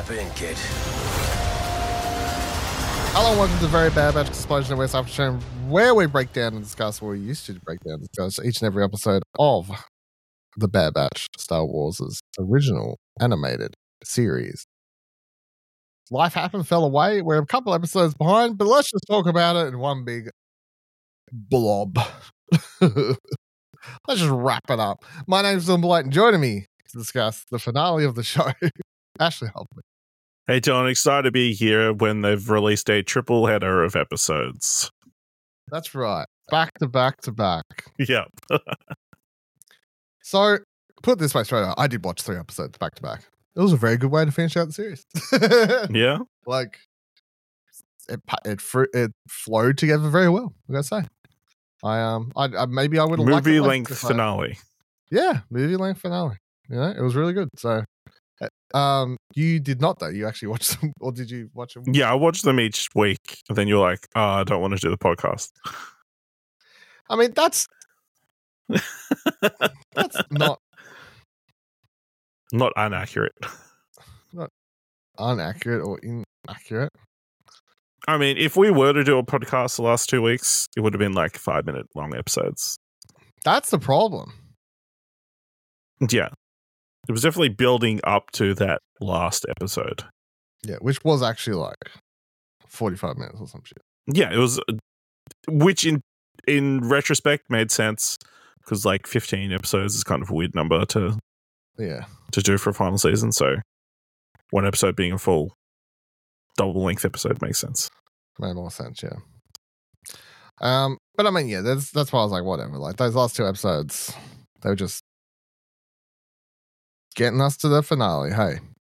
Strap in, kid. Hello and welcome to the Very Bad Batch Explosion of West Africa, where we break down and discuss what we used to break down and discuss each and every episode of the Bad Batch, Star Wars' original animated series. Life happened, fell away. We're a couple episodes behind, but let's just talk about it in one big blob. Let's just wrap it up. My name's Dylan Blight, and joining me to discuss the finale of the show, Ashley Hoffman. Hey, John, excited to be here when they've released a triple header of episodes. That's right. Back to back to back. Yep. So, put it this way straight out, I did watch 3 episodes back to back. It was a very good way to finish out the series. Yeah. Like, it flowed together very well, I gotta say. I maybe I would have liked Movie length finale. Yeah, movie length finale. You know, it was really good. So, you did not though. You actually watched them, or did you watch them? Yeah, I watched them each week, and then you're like, "Oh, I don't want to do the podcast." I mean, that's not inaccurate. Not inaccurate or inaccurate. I mean, if we were to do a podcast the last 2 weeks, it would have been like 5-minute long episodes. That's the problem. Yeah. It was definitely building up to that last episode. Yeah, which was actually like 45 minutes or some shit. Yeah, it was, which in retrospect made sense because like 15 episodes is kind of a weird number to do for a final season. So one episode being a full double length episode makes sense. Made more sense, yeah. But I mean, yeah, that's why I was like, whatever. Like those last 2 episodes, they were just getting us to the finale. Hey,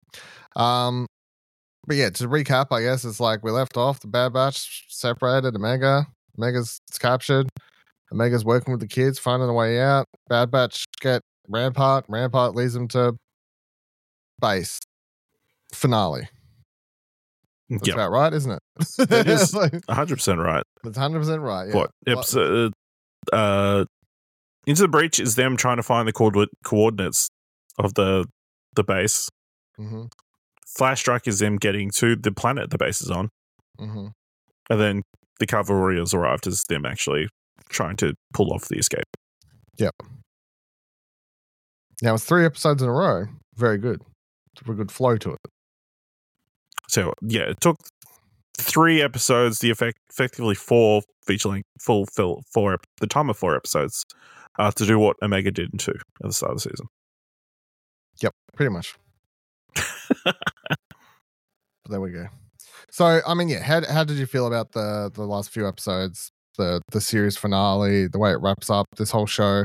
but yeah, to recap, I guess it's like we left off. The Bad Batch separated. Omega's captured. Omega's working with the kids, finding a way out. Bad Batch get Rampart. Rampart leads them to base. Finale. That's about right, isn't it? It is 100% right. That's 100% right. Yeah. What episode? Into the Breach is them trying to find the coordinates of the base. Mm-hmm. Flash Strike is them getting to the planet the base is on. Mm-hmm. And then the cavalry has arrived as them actually trying to pull off the escape. Yep. Now it's 3 episodes in a row. Very good. It's a good flow to it. So yeah, it took 3 episodes, effectively 4 feature length, the time of 4 episodes, to do what Omega did in 2 at the start of the season. Yep, pretty much. There we go. So I mean, yeah, how did you feel about the last few episodes, the series finale, the way it wraps up this whole show?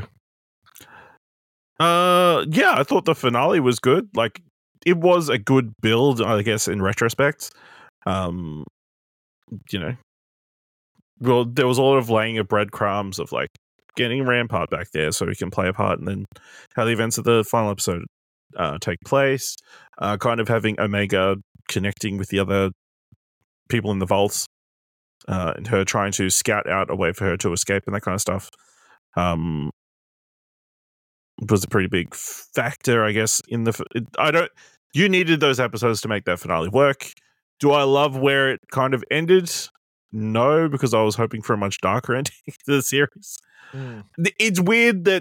Yeah, I thought the finale was good. Like, it was a good build, I guess, in retrospect. You know, well, there was a lot of laying of breadcrumbs of like getting Rampart back there so he can play a part, and then how the events of the final episode take place. Kind of having Omega connecting with the other people in the vaults, and her trying to scout out a way for her to escape and that kind of stuff. Was a pretty big factor, I guess. You needed those episodes to make that finale work. Do I love where it kind of ended? No, because I was hoping for a much darker ending to the series. It's weird that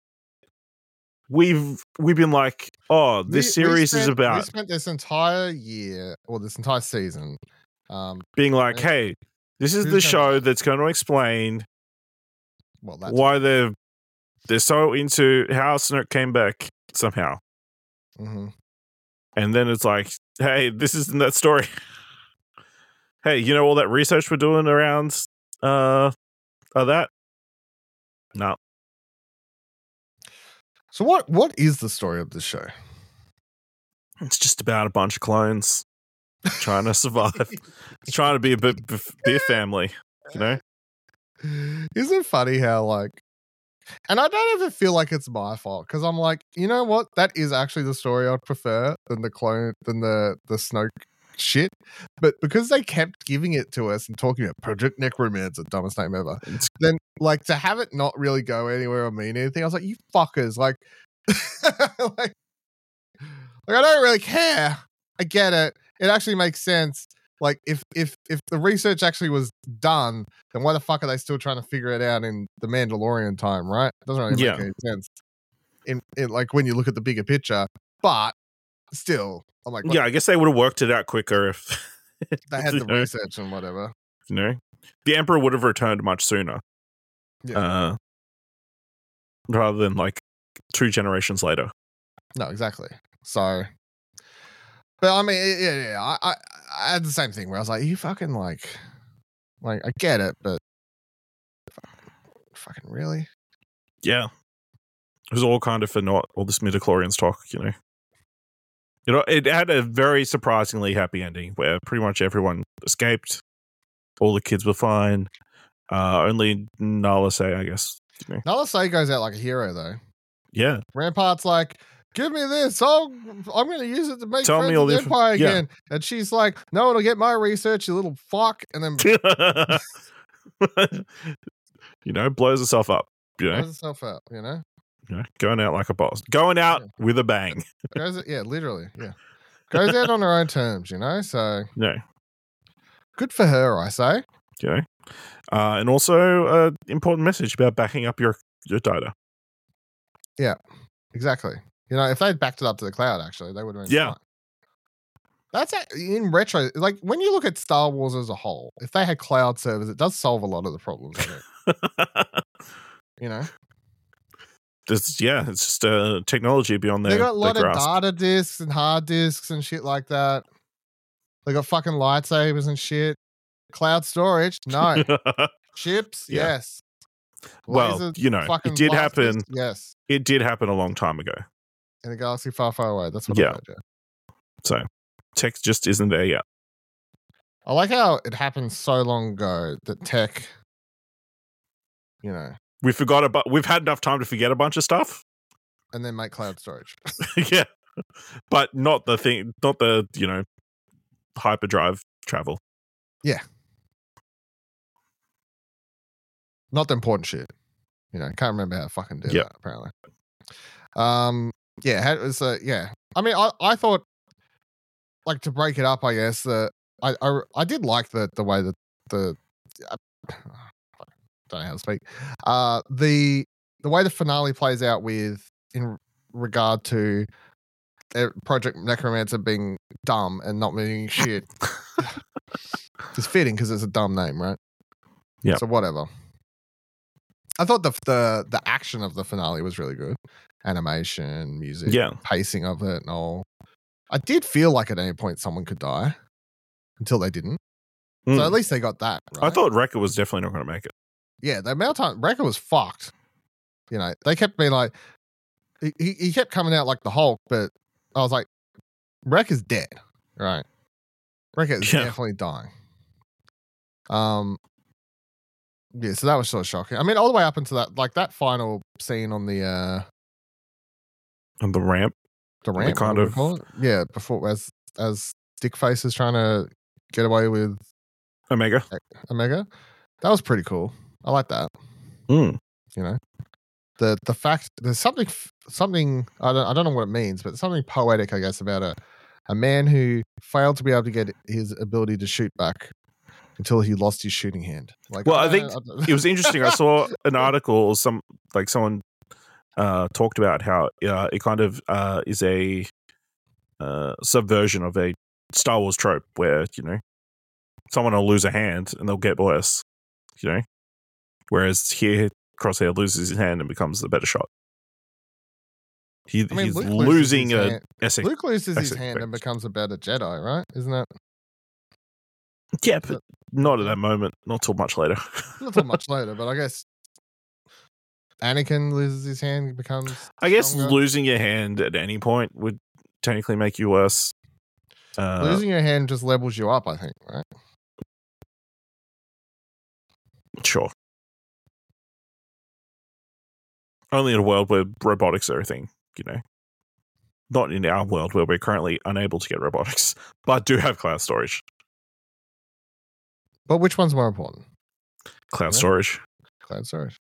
we've been like, oh, this series is about. We spent this entire year or this entire season being like, hey, this is the show that's going to explain why they're so into how Snoke came back somehow. Mm-hmm. And then it's like, hey, this isn't that story. Hey, you know all that research we're doing around that? No. So what is the story of this show? It's just about a bunch of clones trying to survive. Trying to be a family, you know? Isn't it funny how like, and I don't ever feel like it's my fault because I'm like, you know what? That is actually the story I'd prefer than the Snoke shit. But because they kept giving it to us and talking about Project Necromancer, dumbest name ever, then like to have it not really go anywhere or mean anything, I was like, you fuckers, like, like I don't really care I get it. It actually makes sense. Like if the research actually was done, then why the fuck are they still trying to figure it out in the Mandalorian time, right? It doesn't really make any sense. In like when you look at the bigger picture, but still, I'm like, I guess they would have worked it out quicker if they had the research and whatever. You know, the Emperor would have returned much sooner. Yeah. Rather than like 2 generations later. No, exactly. So, but I mean, yeah. I had the same thing where I was like, you fucking like I get it, but fucking really? Yeah. It was all kind of for not all this midichlorians talk, you know. You know, it had a very surprisingly happy ending where pretty much everyone escaped. All the kids were fine. Only Nala Se, I guess. You know. Nala Se goes out like a hero, though. Yeah. Rampart's like, give me this. I'm going to use it to make Tell friends me all with the Empire again. Yeah. And she's like, no one will get my research, you little fuck. And then, you know, blows herself up. You know, blows herself out. You know, going out like a boss, going out with a bang. Literally. Yeah, goes out on her own terms. You know, so good for her, I say. You know, and also an important message about backing up your data. Yeah, exactly. You know, if they'd backed it up to the cloud, actually, they would have been fine. That's in retro. Like when you look at Star Wars as a whole, if they had cloud servers, it does solve a lot of the problems. I think. You know, it's just technology beyond their. They got a lot of grasp. data disks and hard disks and shit like that. They got fucking lightsabers and shit. Cloud storage, no. Chips, yes. Well, you know, it did happen. Yes, it did happen a long time ago in a galaxy far, far away. That's what I heard. Yeah. So tech just isn't there yet. I like how it happened so long ago that tech, you know, we forgot about. We've had enough time to forget a bunch of stuff, and then make cloud storage. Yeah, but not the thing. Not the hyperdrive travel. Yeah, not the important shit. You know, can't remember how to fucking do that. Apparently. Yeah, it was. Yeah, I mean, I thought, like, to break it up, I guess that I did like the way that the don't know how to speak. The way the finale plays out with in regard to Project Necromancer being dumb and not meaning shit. It's fitting because it's a dumb name, right? Yeah. So whatever. I thought the action of the finale was really good. Animation, music, pacing of it, and all. I did feel like at any point someone could die until they didn't. So at least they got that. Right? I thought Wrecker was definitely not going to make it. Yeah, the amount of time Wrecker was fucked. You know, they kept being like, he kept coming out like the Hulk, but I was like, Wrecker's dead, right? Wrecker is definitely dying. Yeah, so that was sort of shocking. I mean, all the way up into that, like that final scene on the ramp. The ramp, kind of. Yeah, before as Dickface is trying to get away with Omega. That was pretty cool. I like that. You know, the fact there's something I don't know what it means, but something poetic, I guess, about a man who failed to be able to get his ability to shoot back until he lost his shooting hand. Like, well, I think it was interesting. I saw an article, someone talked about how it kind of is a subversion of a Star Wars trope where, you know, someone will lose a hand and they'll get worse, you know, whereas here Crosshair loses his hand and becomes the better shot. He's losing a Essex. Luke loses his hand and becomes a better Jedi, right? Isn't that? Yeah, but not at that moment. Not till much later. Not till much later, but I guess Anakin loses his hand, becomes I guess stronger. Losing your hand at any point would technically make you worse. Losing your hand just levels you up, I think, right? Sure. Only in a world where robotics are a thing, you know. Not in our world where we're currently unable to get robotics, but do have cloud storage. But which one's more important? Cloud storage. Cloud storage.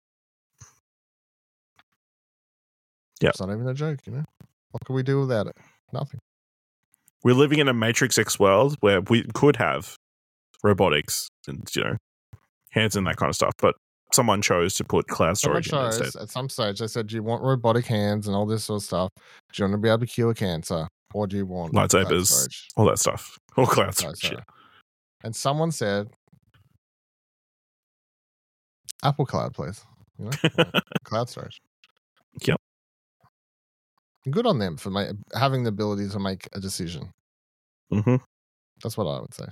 Yeah. It's not even a joke, you know. What can we do without it? Nothing. we're living in a Matrix X world where we could have robotics and, hands and that kind of stuff, but someone chose to put cloud Someone storage in it chose instead. at some stage, they said, do you want robotic hands and all this sort of stuff? Do you want to be able to cure cancer? Or do you want cloud Lightsabers, storage? all that stuff. Or cloud So, storage. Yeah. And someone said, Apple Cloud, please. Cloud storage. Yep. Good on them for having the ability to make a decision. Mm-hmm. That's what I would say.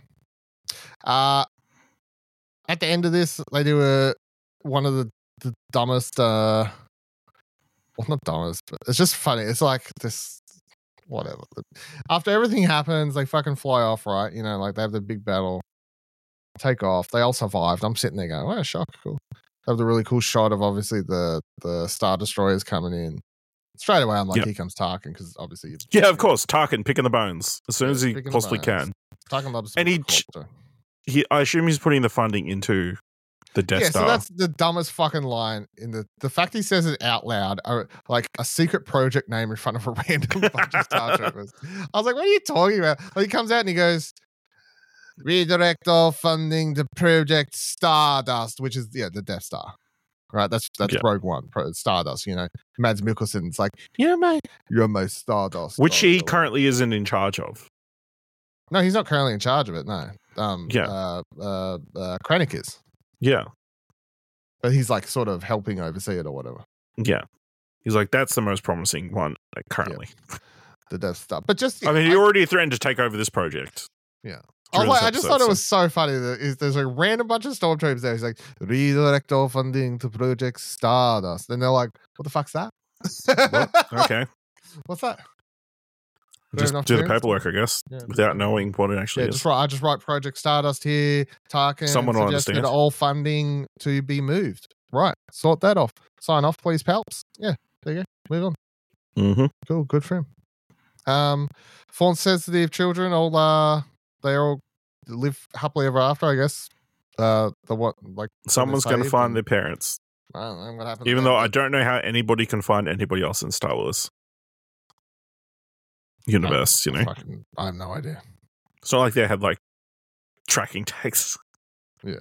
At the end of this, they do one of the dumbest. Well, not dumbest, but it's just funny. It's like this. Whatever. After everything happens, they fucking fly off, right? Like they have the big battle, take off. They all survived. I'm sitting there going, "Wow, shock, cool." They have the really cool shot of obviously the Star Destroyers coming in. Straight away, I'm like, Here comes Tarkin, because obviously, of course, Tarkin picking the bones as soon as he possibly can. Tarkin loves, and I assume he's putting the funding into the Death Star. So that's the dumbest fucking line in the fact he says it out loud, like a secret project name in front of a random bunch of Star Troopers. I was like, what are you talking about? Like, he comes out and he goes, redirect all funding to Project Stardust, which is the Death Star. Right, that's Rogue One, Stardust. Mads Mikkelsen's like, you're my Stardust, which he currently isn't in charge of. No, he's not currently in charge of it. No, Krennic is. Yeah, but he's like sort of helping oversee it or whatever. Yeah, he's like, that's the most promising one currently. Yeah. The Death Star, but he already threatened to take over this project. Yeah. I just thought it was so funny that there's a random bunch of stormtroopers there. He's like, redirect all funding to Project Stardust. And they're like, what the fuck's that? Okay. What's that? Just do the paperwork, I guess, without knowing what it actually is. I just write Project Stardust here. Tarkin Someone will understand. All funding to be moved. Right. Sort that off. Sign off, please, palps. Yeah. There you go. Move on. Mm-hmm. Cool. Good for him. Font sensitive children they all live happily ever after, I guess. Someone's going to find their parents. I don't know what happened. Even though I don't know how anybody can find anybody else in Star Wars universe, I have no idea. It's not like they had tracking tags. Yeah.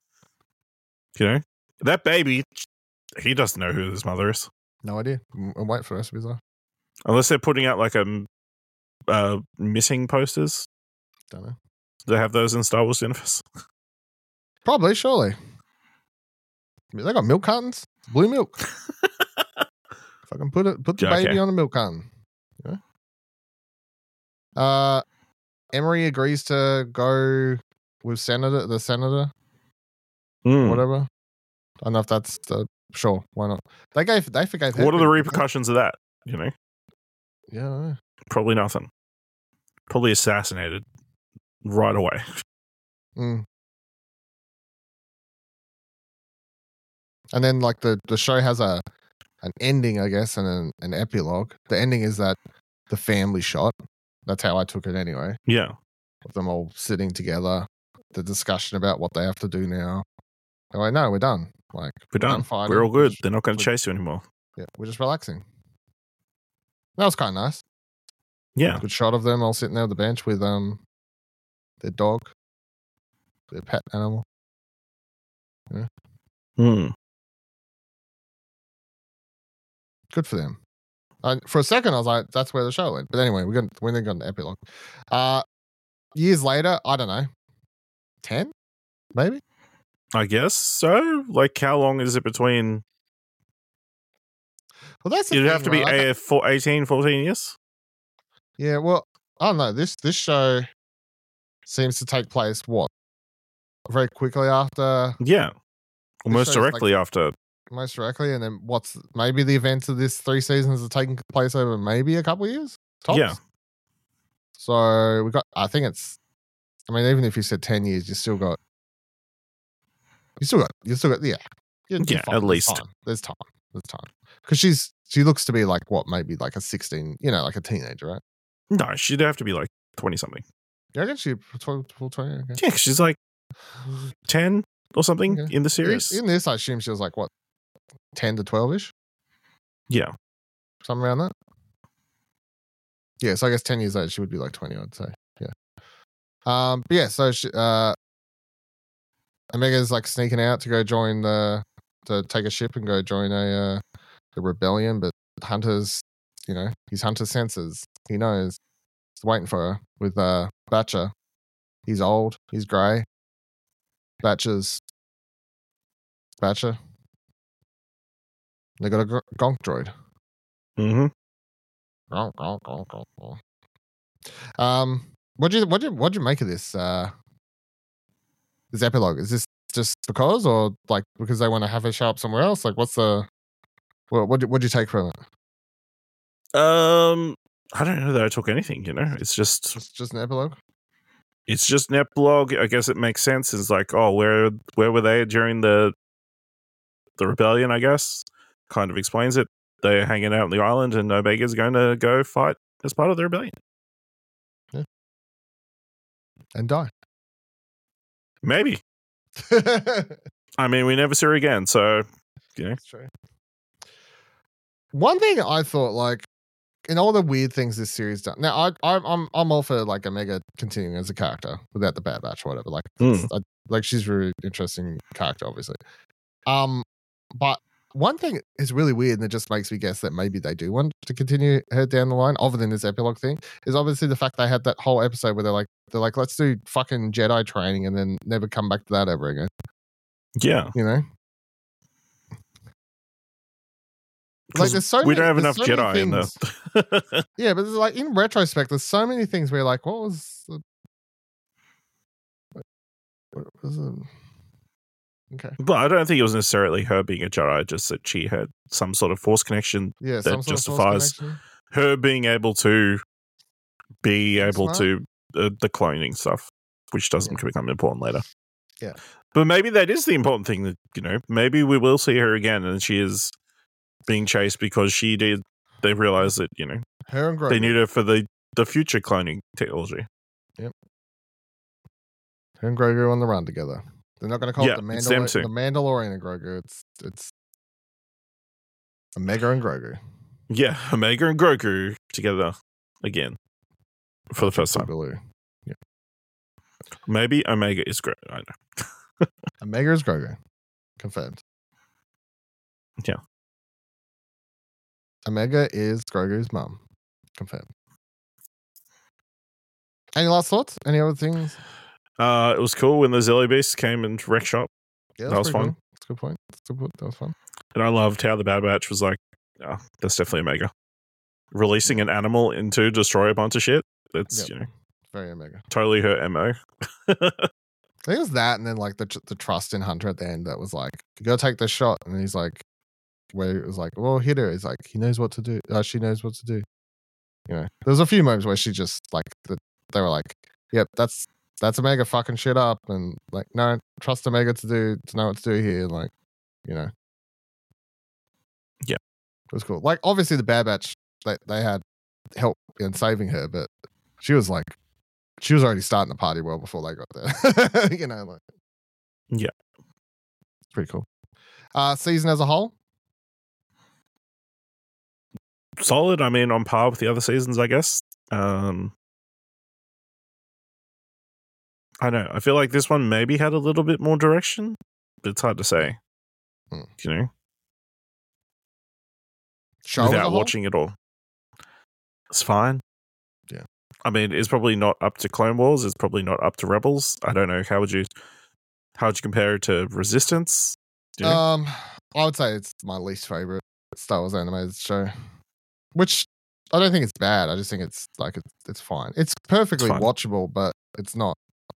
That baby, he doesn't know who his mother is. No idea. I'm waiting for recipes though. Unless they're putting out missing posters. Don't know. Do they have those in Star Wars universe? Probably, surely. They got milk cartons, blue milk. Fucking put the baby on a milk carton. Emery agrees to go with the senator, whatever. I don't know if that's sure. Why not? They forgave. What are the repercussions of that? Yeah. I don't know. Probably nothing. Probably assassinated right away. Mm. And then the show has an ending, I guess, and an epilogue. The ending is that the family shot. That's how I took it anyway. Yeah. Of them all sitting together, the discussion about what they have to do now. They're like, no, we're done. We're done. We're all good. They're not going to chase you anymore. Yeah, we're just relaxing. That was kind of nice. Yeah. Good shot of them all sitting there on the bench with their dog, their pet animal. Yeah. Good for them. For a second, I was like, that's where the show went. But anyway, we then got an epilogue. Years later, I don't know, 10, maybe? I guess so. How long is it between? Well, that's it'd have to be 18, 14 years. Yeah, well, I don't know. This show seems to take place very quickly after. Yeah, almost directly after. Most directly, and then maybe the events of this 3 seasons are taking place over maybe a couple of years. Tops. Yeah. So we got. I think it's. I mean, even if you said 10 years, you still got. Yeah. Yeah, at least. There's time. Because she looks to be maybe a 16, like a teenager, right? No, she'd have to be 20 something. Yeah, I guess she's 20. Okay. Yeah, she's 10 or something in the series. Yeah, in this, I assume she was 10 to 12ish. Yeah, something around that. Yeah, so I guess 10 years later she would be like 20, I'd say. Yeah. But yeah, so she, Omega's like sneaking out to go join to take a ship and go join the rebellion, but Hunter's, he's Hunter senses. He knows. He's waiting for her with Batcher. He's old. He's grey. Batcher. They got a gonk droid. Mm-hmm. What'd you make of this this epilogue? Is this just because, or like because they want to have her show up somewhere else? Like, what'd you take from it? I don't know that I took anything. It's just an epilogue. It's just an epilogue. I guess it makes sense. It's like, oh, where were they during the rebellion? I guess kind of explains it. They're hanging out on the island, and Omega's going to go fight as part of the rebellion. Yeah, and die. Maybe. I mean, we never see her again, so That's true. One thing I thought, like, in all the weird things this series done. Now, I'm all for like Omega continuing as a character without the Bad Batch or whatever. Like, she's a really interesting character, obviously. But one thing is really weird, and it just makes me guess that maybe they do want to continue her down the line, other than this epilogue thing, is obviously the fact they had that whole episode where they're like, let's do fucking Jedi training and then never come back to that ever again. Yeah. Like, there's we don't have enough Jedi in there. Yeah, but there's like, in retrospect, there's so many things where you're like, what was it? Okay. But I don't think it was necessarily her being a Jedi, just that she had some sort of force connection that justifies her being able to the cloning stuff, which doesn't become important later. Yeah. But maybe that is the important thing, that, maybe we will see her again and she is being chased because they realized that, her and Grogu, they need her for the future cloning technology. Yep. Her and Grogu on the run together. They're not going to call it the Mandalorian and Grogu. It's Omega and Grogu. Yeah, Omega and Grogu together again for the first time. Yeah. Maybe Omega is Grogu. I know. Omega is Grogu. Confirmed. Yeah. Omega is Grogu's mum. Confirmed. Any last thoughts? Any other things? It was cool when the Zelly Beast came and wrecked shop. Yeah, that was fun. Cool. That's a good point. That was fun. And I loved how the Bad Batch was like, oh, that's definitely Omega. Releasing an animal into destroy a bunch of shit. That's, very Omega. Totally her MO. I think it was that, and then like the trust in Hunter at the end that was like, you gotta take this shot. And he's like, where it was like, well, hit her. He's like, he knows what to do. She knows what to do. There's a few moments where she just like, they were like, yep, that's Omega fucking shit up, and like, no, trust Omega to know what to do here. Like, yeah, it was cool. Like, obviously the Bad Batch, they had help in saving her, but she was already starting the party well before they got there. Yeah, it's pretty cool. Season as a whole, solid. I mean, on par with the other seasons, I guess. I know. I feel like this one maybe had a little bit more direction, but it's hard to say. Show without watching it all. It's fine. Yeah. I mean, it's probably not up to Clone Wars. It's probably not up to Rebels. I don't know. How would you compare it to Resistance? I would say it's my least favorite Star Wars animated show, which I don't think it's bad. I just think it's like it's fine. It's perfectly watchable, but it's not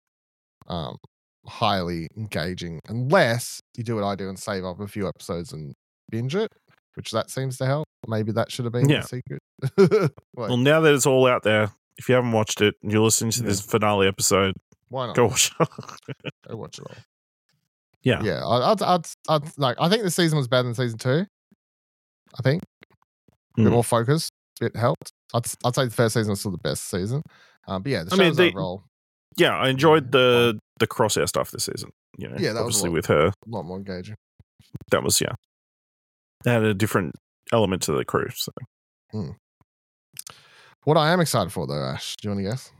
highly engaging unless you do what I do and save up a few episodes and binge it, which that seems to help. Maybe that should have been the secret. Well, now that it's all out there, if you haven't watched it and you're listening to this finale episode, why not? Go watch it. Go watch it all. Yeah. Yeah. I'd like, I think the season was better than season 2. I think. A bit more focused. It helped. I'd say the first season was still the best season. But yeah, the show's overall. Yeah, I enjoyed the Crosshair stuff this season. Yeah, that obviously was with her. A lot more engaging. That was, They had a different element to the crew. So. What I am excited for, though, Ash, do you want to guess?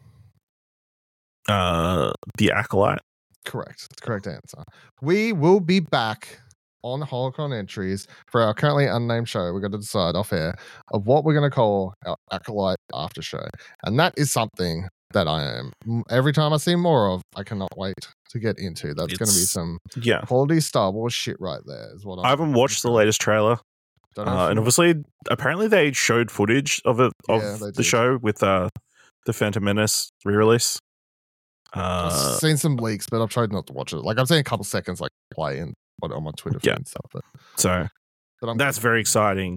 The Acolyte. Correct. It's the correct answer. We will be back on Holocron Entries for our currently unnamed show. We're going to decide off air of what we're going to call our Acolyte after show. And that is something that I am, every time I see more of, I cannot wait to get into. That's going to be some quality Star Wars shit right there. Is what I haven't watched the latest trailer. And obviously, apparently they showed footage of it the show with the Phantom Menace re-release. I've seen some leaks, but I've tried not to watch it. Like I've seen a couple seconds like play on my Twitter feed and stuff. But that's very exciting.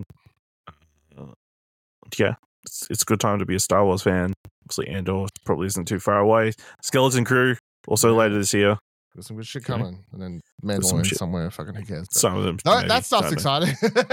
It's a good time to be a Star Wars fan. Obviously, Andor probably isn't too far away. Skeleton Crew also later this year. There's some good shit coming, and then Mandalorian somewhere. Fucking who cares? Some of them. That stuff's exciting.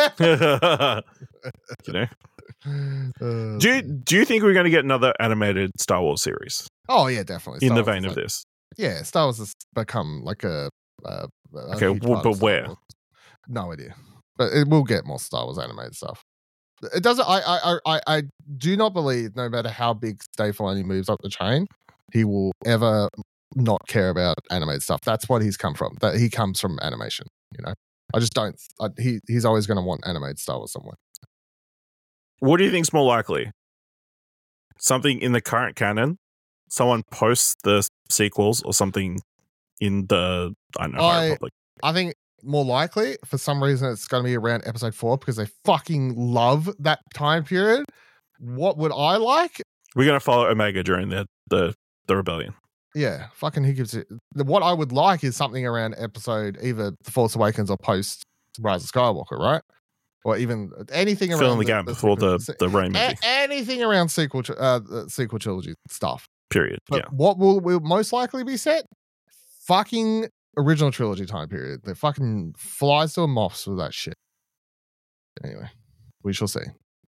Do you think we're going to get another animated Star Wars series? Oh yeah, definitely. In the vein of this, yeah, Star Wars has become like a okay. But where? No idea. But it will get more Star Wars animated stuff. It doesn't. I do not believe, no matter how big Dave Filoni moves up the chain, he will ever not care about animated stuff. That's what he's come from. That he comes from animation. You know, I just don't. He's always going to want animated Star Wars somewhere. What do you think's more likely? Something in the current canon, someone posts the sequels, or something in the High Republic? I think more likely, for some reason, it's going to be around episode 4 because they fucking love that time period. What would I like? We're going to follow Omega during the rebellion. Yeah, fucking who gives it? What I would like is something around episode either The Force Awakens or post Rise of Skywalker, right? Or even anything around filling the gap before the Rey movie. Anything around sequel trilogy stuff. Period. But what will most likely be set? Fucking original trilogy time period. They fucking flies to a moths with that shit. Anyway, we shall see.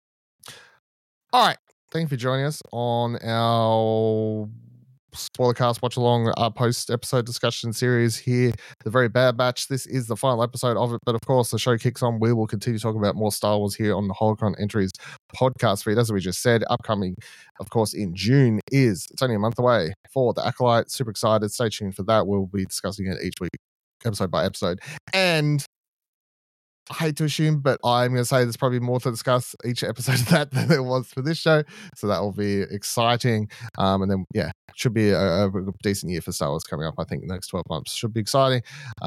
All right. Thank you for joining us on our Spoilercast watch along post episode discussion series here, The Very Bad Batch. This is the final episode of it, but of course the show kicks on. We will continue talking about more Star Wars here on the Holocron Entries podcast feed. As we just said, upcoming of course in June it's only a month away for The Acolyte. Super excited. Stay tuned for that. We'll be discussing it each week, episode by episode. And I hate to assume, but I'm going to say there's probably more to discuss each episode of that than there was for this show. So that will be exciting. And then, it should be a decent year for Star Wars coming up. I think the next 12 months should be exciting.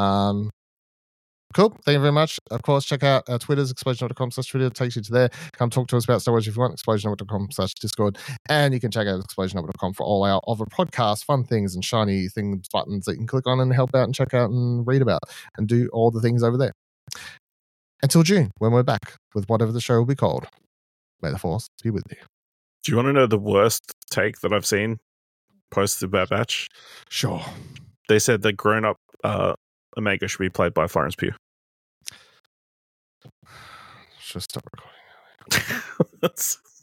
Cool. Thank you very much. Of course, check out our Twitters, explosion.com/Twitter. It takes you to there. Come talk to us about Star Wars if you want. Explosion.com/Discord. And you can check out explosion.com for all our other podcasts, fun things, and shiny things, buttons that you can click on and help out and check out and read about and do all the things over there. Until June, when we're back with whatever the show will be called. May the Force be with you. Do you want to know the worst take that I've seen post the Bad Batch? Sure. They said that grown-up Omega should be played by Florence Pugh. Just stop recording.